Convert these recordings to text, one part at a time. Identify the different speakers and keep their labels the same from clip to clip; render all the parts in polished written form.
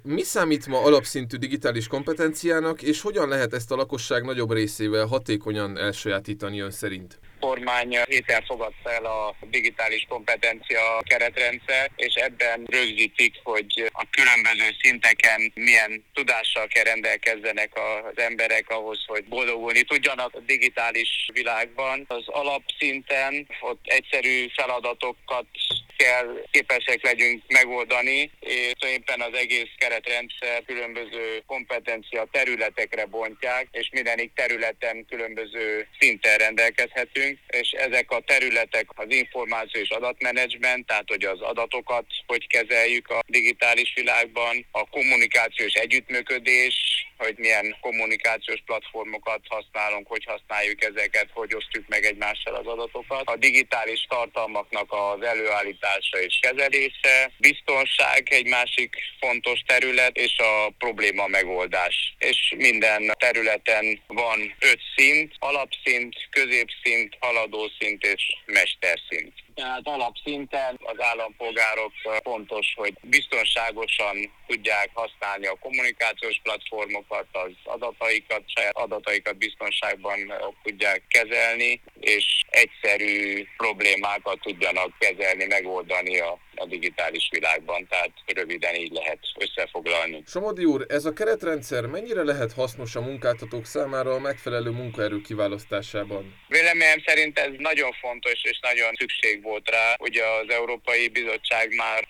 Speaker 1: Mi számít ma alapszintű digitális kompetenciának, és hogyan lehet ezt a lakosság nagyobb részével hatékonyan elsajátítani ön szerint?
Speaker 2: Kormány héten fogadta el a digitális kompetencia keretrendszer, és ebben rögzítik, hogy a különböző szinteken milyen tudással kell rendelkezzenek az emberek ahhoz, hogy boldogulni tudjanak a digitális világban. Az alapszinten ott egyszerű feladatokat kell képesek legyünk megoldani, és éppen az egész keretrendszer különböző kompetencia területekre bontják, és mindenik területen különböző szinten rendelkezhetünk, és ezek a területek az információ és adatmenedzsment, tehát hogy az adatokat hogy kezeljük a digitális világban, a kommunikáció és együttműködés, hogy milyen kommunikációs platformokat használunk, hogy használjuk ezeket, hogy osztjuk meg egymással az adatokat. A digitális tartalmaknak az előállítása és kezelése, biztonság egy másik fontos terület, és a probléma megoldás. És minden területen van 5 szint, alapszint, középszint, haladószint és mesterszint. Tehát alapszinten az állampolgárok fontos, hogy biztonságosan tudják használni a kommunikációs platformokat, az adataikat, saját adataikat biztonságban tudják kezelni, és egyszerű problémákat tudjanak kezelni, megoldani a digitális világban, tehát röviden így lehet összefoglalni.
Speaker 1: Somodi úr, ez a keretrendszer mennyire lehet hasznos a munkáltatók számára a megfelelő munkaerő kiválasztásában?
Speaker 2: Véleményem szerint ez nagyon fontos és nagyon szükség volt rá. Ugye az Európai Bizottság már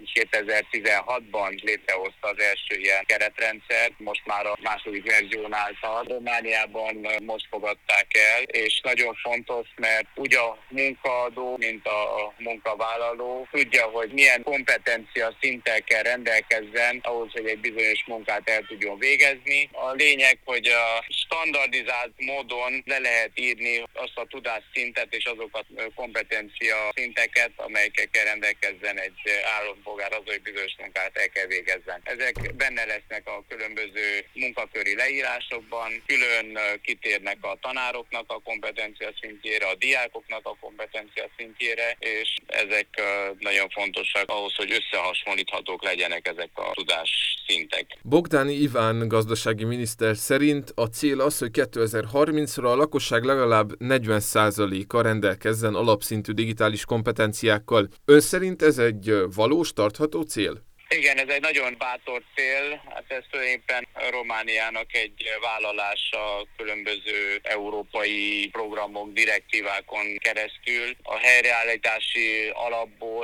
Speaker 2: 2016-ban létrehozta az első ilyen keretrendszert, most már a második verziónál tart. Romániában most fogadták el, és nagyon fontos, mert úgy a munkaadó, mint a munkavállaló tudja, hogy milyen kompetencia szinttel kell rendelkezzen ahhoz, hogy egy bizonyos munkát el tudjon végezni. A lényeg, hogy a standardizált módon le lehet írni azt a tudásszintet és azokat a kompetencia szinteket, amelyekkel kell rendelkezzen egy állampolgár az, hogy bizonyos munkát el kell végezzen. Ezek benne lesznek a különböző munkaköri leírásokban, külön kitérnek a tanároknak a kompetencia szintjére, a diákoknak a kompetencia szintjére, és ezek nagyon fontosak ahhoz, hogy összehasonlíthatók legyenek ezek a tudásszintek.
Speaker 1: Bogdáni Iván gazdasági miniszter szerint a cél az, hogy 2030-ra a lakosság legalább 40%-a rendelkezzen alapszintű digitális kompetenciákkal. Ön szerint ez egy valós, tartható cél?
Speaker 2: Igen, ez egy nagyon bátor cél, hát ez tulajdonképpen Romániának egy vállalása különböző európai programok, direktívákon keresztül. A helyreállítási alapból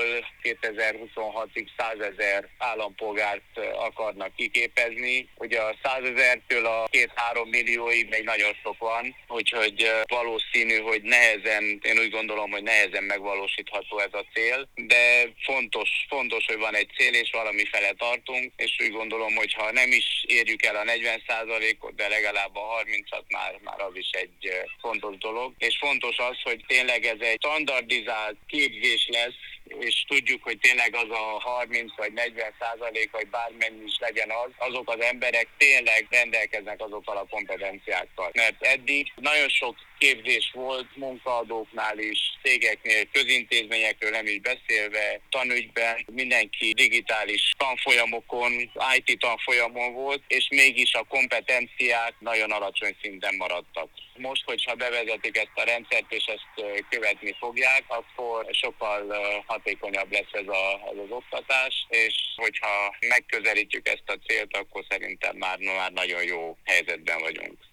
Speaker 2: 2026-ig 100 000 állampolgárt akarnak kiképezni. Ugye a 100 000-től a 2-3 millióig még nagyon sok van, úgyhogy valószínű, hogy én úgy gondolom, hogy nehezen megvalósítható ez a cél, de fontos, hogy van egy cél, és valami fele tartunk, és úgy gondolom, hogy ha nem is érjük el a 40%-ot, de legalább a 30-at már az is egy fontos dolog. És fontos az, hogy tényleg ez egy standardizált képzés lesz, és tudjuk, hogy tényleg az a 30 vagy 40%, vagy bármennyi is legyen azok az emberek tényleg rendelkeznek azokkal a kompetenciákkal. Mert eddig nagyon sok képzés volt munkaadóknál is, cégeknél, közintézményekről nem is beszélve, tanügyben, mindenki digitális tanfolyamokon, IT tanfolyamon volt, és mégis a kompetenciák nagyon alacsony szinten maradtak. Most, hogyha bevezetik ezt a rendszert, és ezt követni fogják, akkor sokkal hatékonyabb lesz ez az oktatás, és hogyha megközelítjük ezt a célt, akkor szerintem már nagyon jó helyzetben vagyunk.